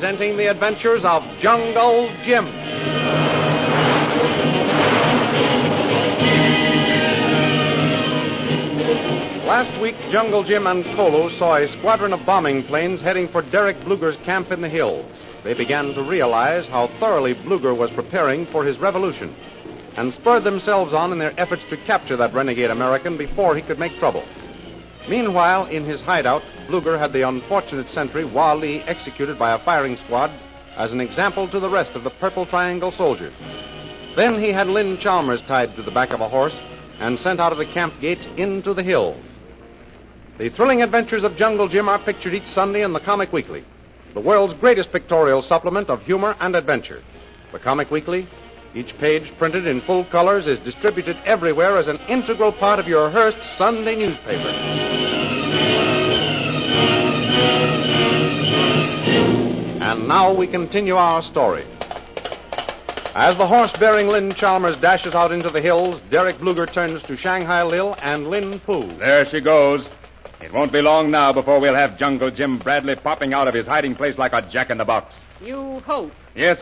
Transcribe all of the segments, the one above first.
presenting the adventures of Jungle Jim. Last week, Jungle Jim and Kolo saw a squadron of bombing planes heading for Derek Bluger's camp in the hills. They began to realize how thoroughly Bluger was preparing for his revolution and spurred themselves on in their efforts to capture that renegade American before he could make trouble. Meanwhile, in his hideout, Bluger had the unfortunate sentry Wah Lee executed by a firing squad as an example to the rest of the Purple Triangle soldiers. Then he had Lynn Chalmers tied to the back of a horse and sent out of the camp gates into the hills. The thrilling adventures of Jungle Jim are pictured each Sunday in the Comic Weekly, the world's greatest pictorial supplement of humor and adventure. The Comic Weekly, each page printed in full colors, is distributed everywhere as an integral part of your Hearst Sunday newspaper. And now we continue our story. As the horse-bearing Lynn Chalmers dashes out into the hills, Derek Bluger turns to Shanghai Lil and Lin Poo. There she goes. It won't be long now before we'll have Jungle Jim Bradley popping out of his hiding place like a jack-in-the-box. You hope. Yes,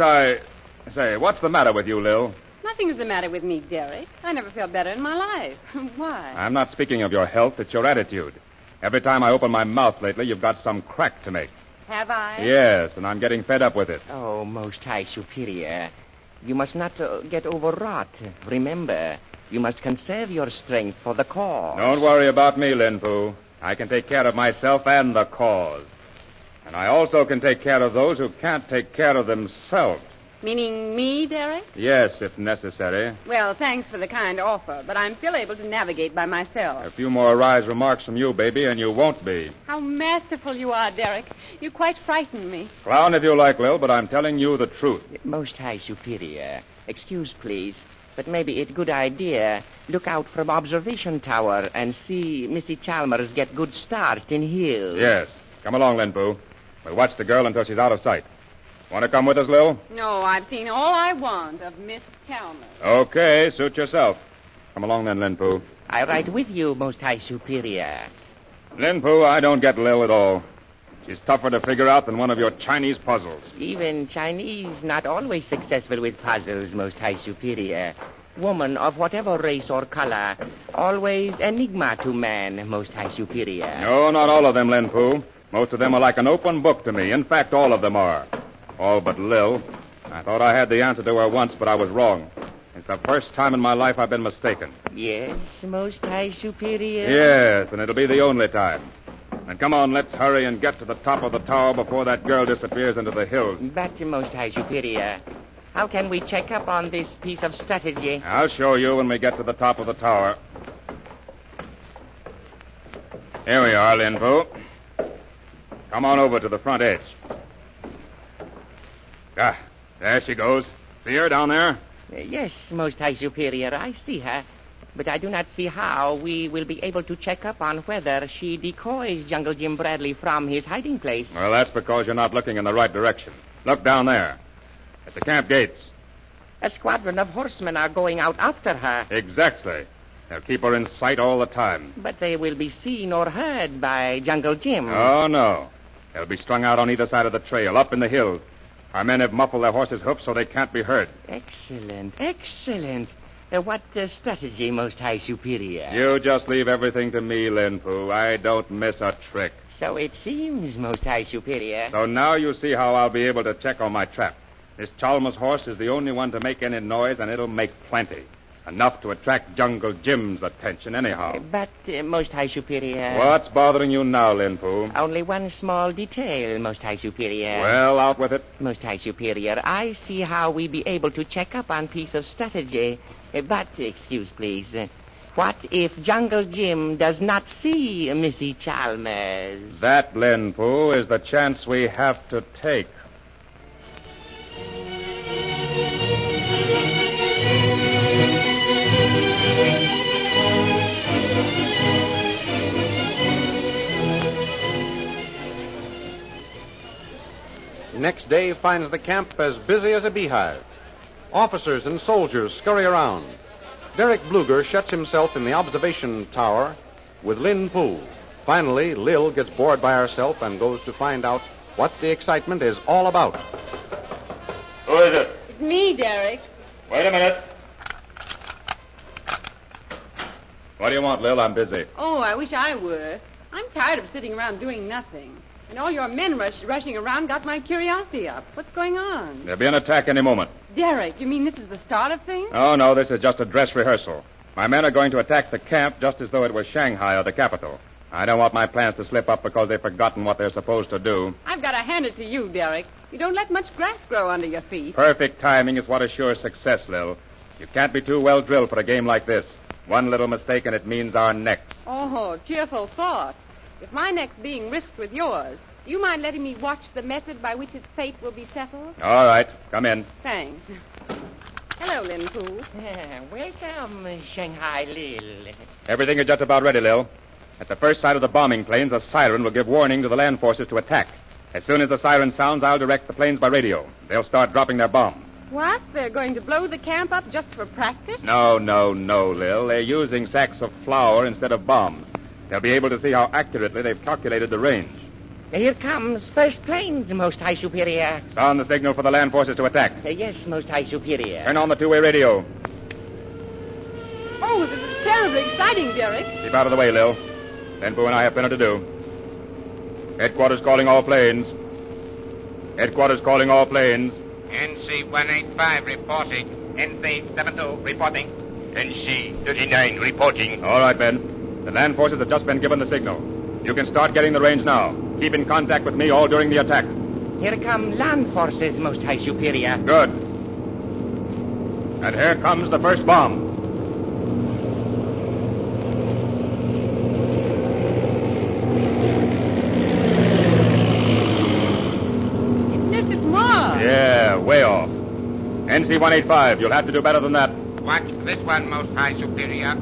Say, what's the matter with you, Lil? Nothing's the matter with me, Derek. I never felt better in my life. Why? I'm not speaking of your health. It's your attitude. Every time I open my mouth lately, you've got some crack to make. Have I? Yes, and I'm getting fed up with it. Oh, Most High Superior. You must not get overwrought. Remember, you must conserve your strength for the cause. Don't worry about me, Lin Poo. I can take care of myself and the cause. And I also can take care of those who can't take care of themselves. Meaning me, Derek? Yes, if necessary. Well, thanks for the kind offer, but I'm still able to navigate by myself. A few more wise remarks from you, baby, and you won't be. How masterful you are, Derek. You quite frightened me. Clown if you like, Lil, but I'm telling you the truth. Most High Superior, excuse, please, but maybe it's a good idea. Look out from observation tower and see Missy Chalmers get good start in hills. Yes. Come along, Lin Poo. We'll watch the girl until she's out of sight. Want to come with us, Lil? No, I've seen all I want of Miss Chalmers. Okay, suit yourself. Come along then, Lin Poo. I ride with you, Most High Superior. Lin Poo, I don't get Lil at all. She's tougher to figure out than one of your Chinese puzzles. Even Chinese not always successful with puzzles, Most High Superior. Woman of whatever race or color, always enigma to man, Most High Superior. No, not all of them, Lin Poo. Most of them are like an open book to me. In fact, all of them are. All but Lil. I thought I had the answer to her once, but I was wrong. It's the first time in my life I've been mistaken. Yes, Most High Superior? Yes, and it'll be the only time. And come on, let's hurry and get to the top of the tower before that girl disappears into the hills. But, Most High Superior, how can we check up on this piece of strategy? I'll show you when we get to the top of the tower. Here we are, Lin Poo. Come on over to the front edge. Ah, there she goes. See her down there? Yes, Most High Superior, I see her. But I do not see how we will be able to check up on whether she decoys Jungle Jim Bradley from his hiding place. Well, that's because you're not looking in the right direction. Look down there. At the camp gates. A squadron of horsemen are going out after her. Exactly. They'll keep her in sight all the time. But they will be seen or heard by Jungle Jim. Oh, no. They'll be strung out on either side of the trail, up in the hills. Our men have muffled their horses' hoofs so they can't be heard. Excellent, excellent. What strategy, Most High Superior? You just leave everything to me, Lin Poo. I don't miss a trick. So it seems, Most High Superior. So now you see how I'll be able to check on my trap. This Chalmers horse is the only one to make any noise, and it'll make plenty. Enough to attract Jungle Jim's attention anyhow. But, Most High Superior... What's bothering you now, Lin Poo? Only one small detail, Most High Superior. Well, out with it. Most High Superior, I see how we be able to check up on piece of strategy. But, excuse please, what if Jungle Jim does not see Missy Chalmers? That, Lin Poo, is the chance we have to take. Next day finds the camp as busy as a beehive. Officers and soldiers scurry around. Derek Bluger shuts himself in the observation tower with Lin Poo. Finally, Lil gets bored by herself and goes to find out what the excitement is all about. Who is it? It's me, Derek. Wait a minute. What do you want, Lil? I'm busy. Oh, I wish I were. I'm tired of sitting around doing nothing. And all your men rushing around got my curiosity up. What's going on? There'll be an attack any moment. Derek, you mean this is the start of things? Oh, no, this is just a dress rehearsal. My men are going to attack the camp just as though it was Shanghai or the capital. I don't want my plans to slip up because they've forgotten what they're supposed to do. I've got to hand it to you, Derek. You don't let much grass grow under your feet. Perfect timing is what assures success, Lil. You can't be too well drilled for a game like this. One little mistake and it means our necks. Oh, cheerful thought. If my neck's being risked with yours, do you mind letting me watch the method by which its fate will be settled? All right, come in. Thanks. Hello, Lin Poo. Welcome, Shanghai Lil. Everything is just about ready, Lil. At the first sight of the bombing planes, a siren will give warning to the land forces to attack. As soon as the siren sounds, I'll direct the planes by radio. They'll start dropping their bombs. What? They're going to blow the camp up just for practice? No, Lil. They're using sacks of flour instead of bombs. They'll be able to see how accurately they've calculated the range. Here comes first planes, Most High Superior. Sound the signal for the land forces to attack. Yes, Most High Superior. Turn on the two-way radio. Oh, this is terribly exciting, Derek. Keep out of the way, Lil. Tenpu and I have plenty to do. Headquarters calling all planes. Headquarters calling all planes. NC-185 reporting. NC-72 reporting. NC-39 reporting. All right, Ben. The land forces have just been given the signal. You can start getting the range now. Keep in contact with me all during the attack. Here come land forces, Most High Superior. Good. And here comes the first bomb. Yeah, way off. NC-185, you'll have to do better than that. Watch this one, Most High Superior.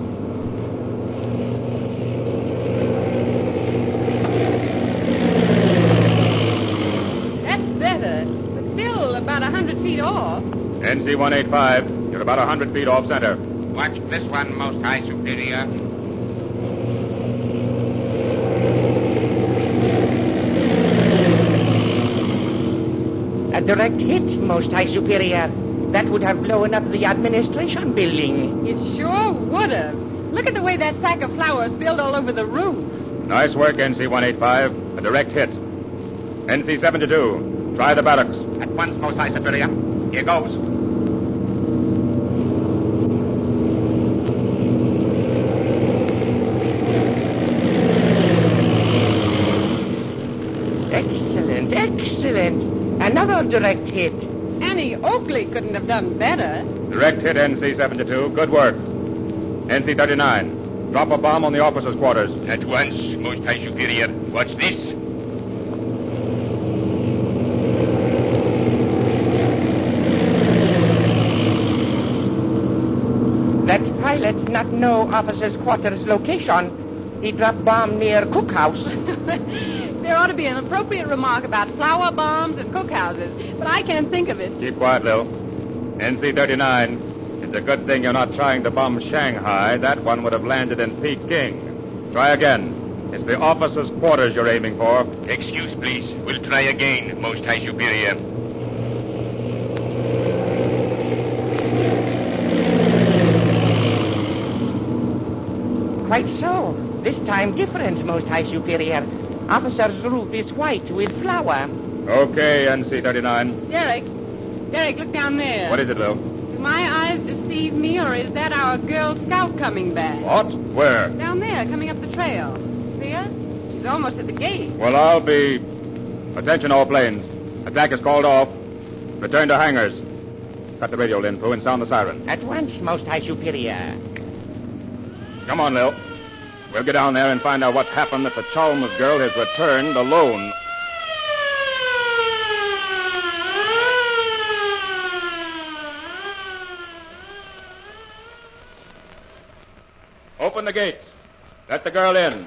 That's better, but still about 100 feet off. NC-185, you're about 100 feet off center. Watch this one, Most High Superior. A direct hit, Most High Superior. That would have blown up the administration building. It sure would have. Look at the way that sack of flour spilled all over the roof. Nice work, NC-185. A direct hit. NC-72, try the barracks. At once, Most High Superior. Here goes. Excellent. Another direct hit. Annie Oakley couldn't have done better. Direct hit, NC-72. Good work. NC-39, drop a bomb on the officers' quarters. At once, Most High Superior. Watch this. That pilot not know officers' quarters location. He dropped bomb near cookhouse. There ought to be an appropriate remark about flour bombs and cookhouses, but I can't think of it. Keep quiet, Lil. NC-39, it's a good thing you're not trying to bomb Shanghai. That one would have landed in Peking. Try again. It's the officers' quarters you're aiming for. Excuse, please. We'll try again, Most High Superior. Quite so. This time different, Most High Superior. Officer's roof is white with flour. Okay, NC-39. Derek, look down there. What is it, Lil? Do my eyes deceive me, or is that our Girl Scout coming back? What? Where? Down there, coming up the trail. See her? She's almost at the gate. Well, I'll be... Attention, all planes. Attack is called off. Return to hangars. Cut the radio, Lin Poo, and sound the siren. At once, Most High Superior. Come on, Lil. We'll get down there and find out what's happened that the Chalmers girl has returned alone. Open the gates. Let the girl in.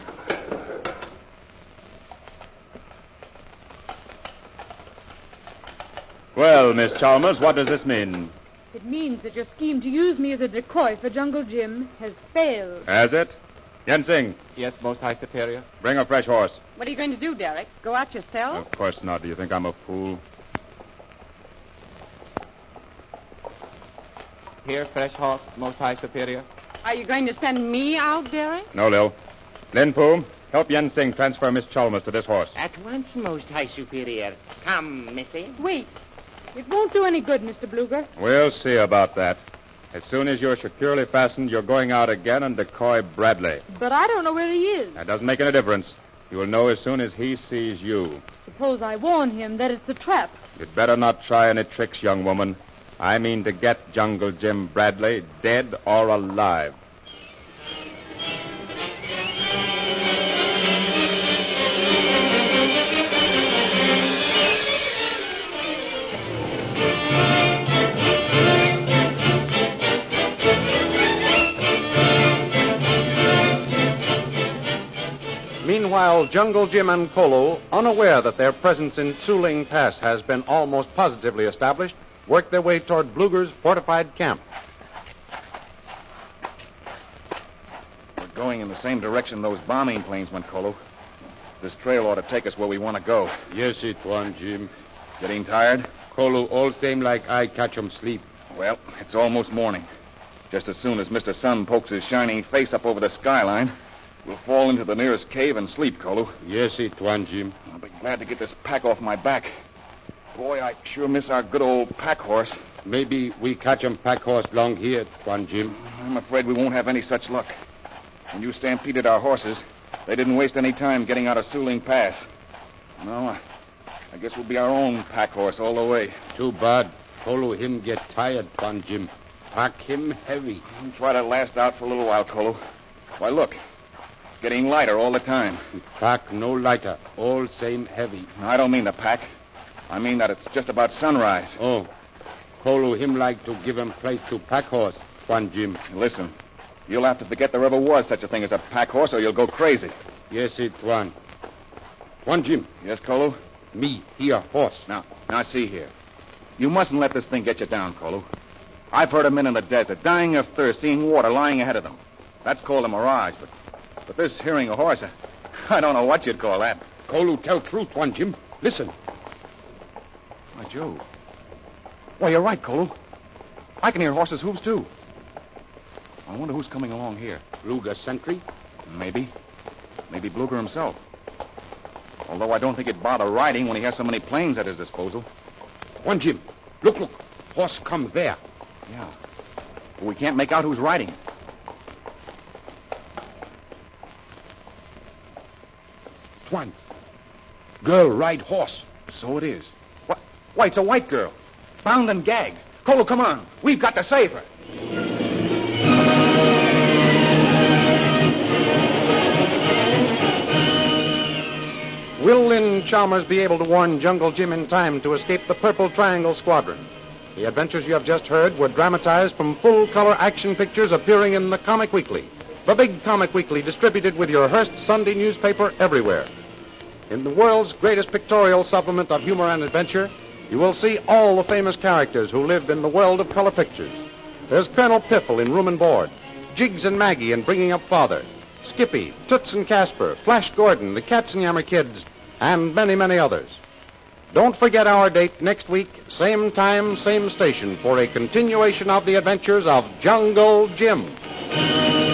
Well, Miss Chalmers, what does this mean? It means that your scheme to use me as a decoy for Jungle Jim has failed. Has it? Yensing, Yes, Most High Superior. bring a fresh horse. What are you going to do, Derek? Go out yourself? Of course not. Do you think I'm a fool? Here, fresh horse, Most High Superior. Are you going to send me out, Derek? No, Lil. Lin Fu, help Yensing transfer Miss Chalmers to this horse. At once, Most High Superior. Come, Missy. Wait. It won't do any good, Mr. Bluger. We'll see about that. As soon as you're securely fastened, you're going out again and decoy Bradley. But I don't know where he is. That doesn't make any difference. You will know as soon as he sees you. Suppose I warn him that it's a trap. You'd better not try any tricks, young woman. I mean to get Jungle Jim Bradley, dead or alive. Meanwhile, Jungle Jim and Kolo, unaware that their presence in Suling Pass has been almost positively established, work their way toward Bluger's fortified camp. We're going in the same direction those bombing planes went, Kolo. This trail ought to take us where we want to go. Yes, it won, Jim. Getting tired? Kolo, all same like I catch 'em sleep. Well, it's almost morning. Just as soon as Mr. Sun pokes his shining face up over the skyline, we'll fall into the nearest cave and sleep, Kolo. Yes, it won, Jim. I'll be glad to get this pack off my back. Boy, I sure miss our good old pack horse. Maybe we catch 'em pack horse long here, Tuan Jim. I'm afraid we won't have any such luck. When you stampeded our horses, they didn't waste any time getting out of Suling Pass. No, I guess we'll be our own pack horse all the way. Too bad. Kolo him get tired, Tuan Jim. Pack him heavy. We'll try to last out for a little while, Kolo. Why, look. It's getting lighter all the time. Pack no lighter. All same heavy. I don't mean the pack. I mean that it's just about sunrise. Oh. Kolo him like to give him place to pack horse, Tuan Jim. Listen, you'll have to forget there ever was such a thing as a pack horse or you'll go crazy. Yes, it Tuan. Tuan Jim. Yes, Kolo? Me, here, horse. Now see here. You mustn't let this thing get you down, Kolo. I've heard of men in the desert dying of thirst, seeing water lying ahead of them. That's called a mirage, but this hearing a horse, I don't know what you'd call that. Kolo tell truth, Tuan Jim. Listen. Why, Joe. Why, you're right, Kolo. I can hear horses' hooves, too. I wonder who's coming along here. Bluger sentry? Maybe. Maybe Bluger himself. Although I don't think it'd bother riding when he has so many planes at his disposal. Tuan Jim. Look. Horse come there. Yeah. But we can't make out who's riding. Tuan. Girl ride horse. So it is. What? Why, it's a white girl. Bound and gagged. Kolo, come on. We've got to save her. Will Lynn Chalmers be able to warn Jungle Jim in time to escape the Purple Triangle Squadron? The adventures you have just heard were dramatized from full-color action pictures appearing in the Comic Weekly, the big Comic Weekly distributed with your Hearst Sunday newspaper everywhere. In the world's greatest pictorial supplement of humor and adventure, you will see all the famous characters who lived in the world of color pictures. There's Colonel Piffle in Room and Board, Jiggs and Maggie in Bringing Up Father, Skippy, Toots and Casper, Flash Gordon, the Katzenjammer Kids, and many, many others. Don't forget our date next week, same time, same station, for a continuation of the adventures of Jungle Jim.